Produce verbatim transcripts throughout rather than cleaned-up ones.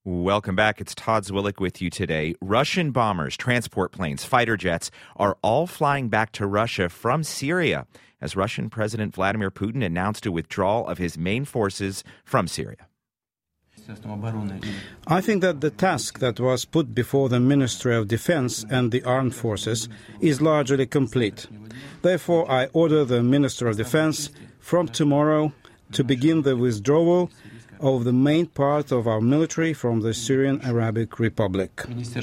Welcome back. It's Todd Zwillich with you today. Russian bombers, transport planes, fighter jets are all flying back to Russia from Syria as Russian President Vladimir Putin announced a withdrawal of his main forces from Syria. I think that the task that was put before the Ministry of Defense and the armed forces is largely complete. Therefore, I order the Minister of Defense from tomorrow to begin the withdrawal of the main part of our military from the Syrian Arabic Republic.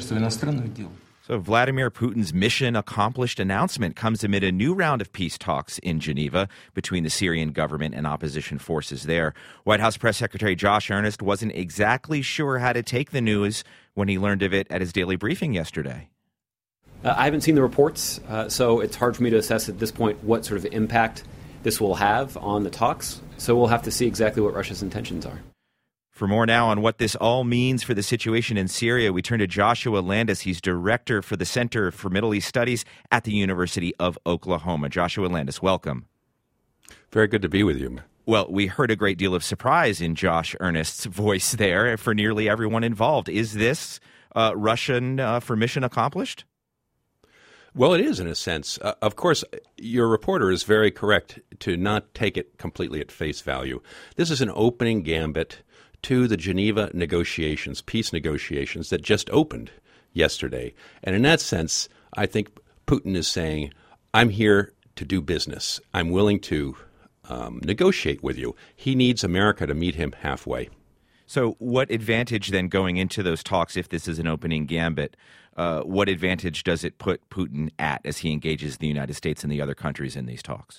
So Vladimir Putin's mission accomplished announcement comes amid a new round of peace talks in Geneva between the Syrian government and opposition forces there. White House Press Secretary Josh Earnest wasn't exactly sure how to take the news when he learned of it at his daily briefing yesterday. Uh, I haven't seen the reports, uh, so it's hard for me to assess at this point what sort of impact this will have on the talks. So we'll have to see exactly what Russia's intentions are. For more now on what this all means for the situation in Syria, we turn to Joshua Landis. He's director for the Center for Middle East Studies at the University of Oklahoma. Joshua Landis, welcome. Very good to be with you. Well, we heard a great deal of surprise in Josh Earnest's voice there for nearly everyone involved. Is this uh, Russian uh, for mission accomplished? Well, it is in a sense. Uh, of course, your reporter is very correct to not take it completely at face value. This is an opening gambit to the Geneva negotiations, peace negotiations that just opened yesterday. And in that sense, I think Putin is saying, I'm here to do business. I'm willing to um, negotiate with you. He needs America to meet him halfway. So what advantage then going into those talks, if this is an opening gambit, uh, what advantage does it put Putin at as he engages the United States and the other countries in these talks?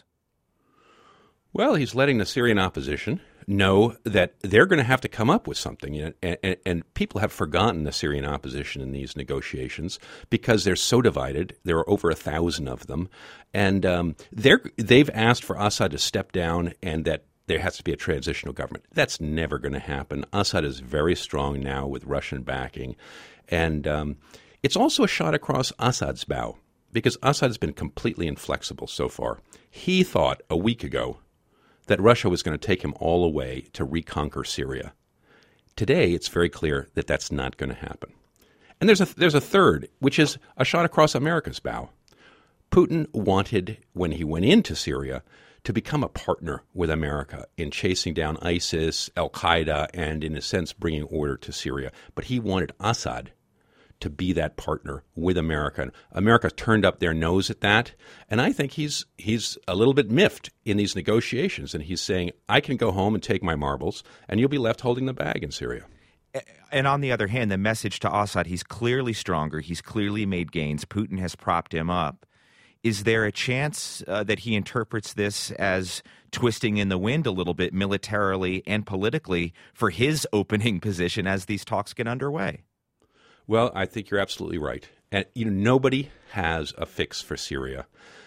Well, he's letting the Syrian opposition know that they're going to have to come up with something. And, and, and people have forgotten the Syrian opposition in these negotiations because they're so divided. There are over a thousand of them. And um, they're, they've asked for Assad to step down and that there has to be a transitional government. That's never going to happen. Assad is very strong now with Russian backing. And um, it's also a shot across Assad's bow because Assad has been completely inflexible so far. He thought a week ago that Russia was going to take him all away to reconquer Syria. Today, it's very clear that that's not going to happen. And there's a there's a third, which is a shot across America's bow. Putin wanted, when he went into Syria, to become a partner with America in chasing down ISIS, Al-Qaeda, and in a sense bringing order to Syria. But he wanted Assad to be that partner with America. America turned up their nose at that, and I think he's he's a little bit miffed in these negotiations, and he's saying, I can go home and take my marbles, and you'll be left holding the bag in Syria. And on the other hand, the message to Assad, he's clearly stronger, he's clearly made gains, Putin has propped him up. Is there a chance uh, that he interprets this as twisting in the wind a little bit militarily and politically for his opening position as these talks get underway? Well, I think you're absolutely right. And you know, nobody has a fix for Syria.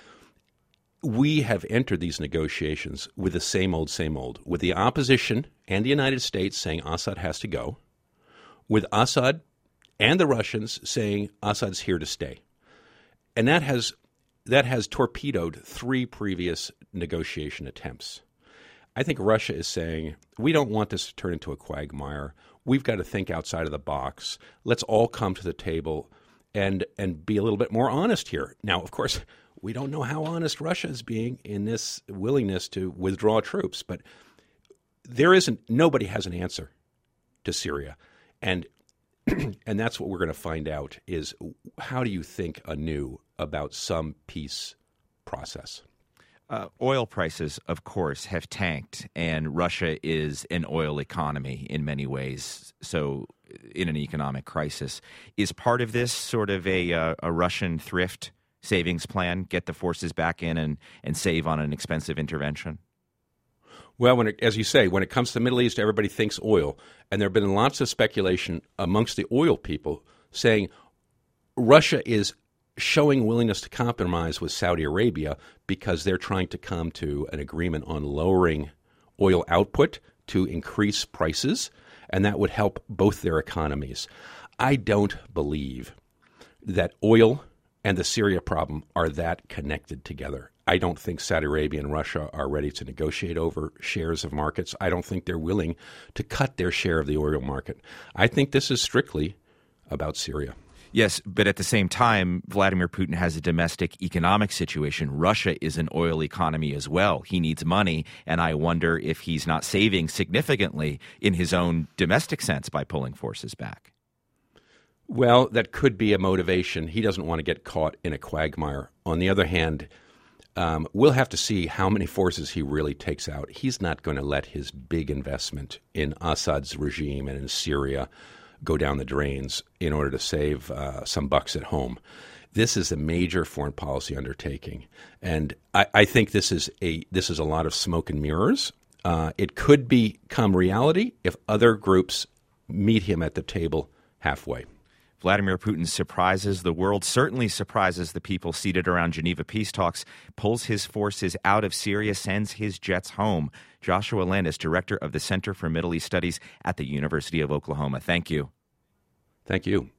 We have entered these negotiations with the same old, same old, with the opposition and the United States saying Assad has to go, with Assad and the Russians saying Assad's here to stay. And that has that has torpedoed three previous negotiation attempts. I think Russia is saying, we don't want this to turn into a quagmire. We've got to think outside of the box. Let's all come to the table and and be a little bit more honest here. Now, of course, we don't know how honest Russia is being in this willingness to withdraw troops, but there isn't, nobody has an answer to Syria. And and that's what we're going to find out is how do you think anew about some peace process? Uh, oil prices, of course, have tanked, and Russia is an oil economy in many ways, so in an economic crisis. Is part of this sort of a, uh, a Russian thrift savings plan, get the forces back in and, and save on an expensive intervention? Well, when it, as you say, when it comes to the Middle East, everybody thinks oil, and there have been lots of speculation amongst the oil people saying Russia is showing willingness to compromise with Saudi Arabia because they're trying to come to an agreement on lowering oil output to increase prices, and that would help both their economies. I don't believe that oil and the Syria problem are that connected together. I don't think Saudi Arabia and Russia are ready to negotiate over shares of markets. I don't think they're willing to cut their share of the oil market. I think this is strictly about Syria. Yes, but at the same time, Vladimir Putin has a domestic economic situation. Russia is an oil economy as well. He needs money, and I wonder if he's not saving significantly in his own domestic sense by pulling forces back. Well, that could be a motivation. He doesn't want to get caught in a quagmire. On the other hand, um, we'll have to see how many forces he really takes out. He's not going to let his big investment in Assad's regime and in Syria go down the drains in order to save uh, some bucks at home. This is a major foreign policy undertaking, and I, I think this is a this is a lot of smoke and mirrors. Uh, it could become reality if other groups meet him at the table halfway. Vladimir Putin surprises the world, certainly surprises the people seated around Geneva peace talks, pulls his forces out of Syria, sends his jets home. Joshua Landis, director of the Center for Middle East Studies at the University of Oklahoma. Thank you. Thank you.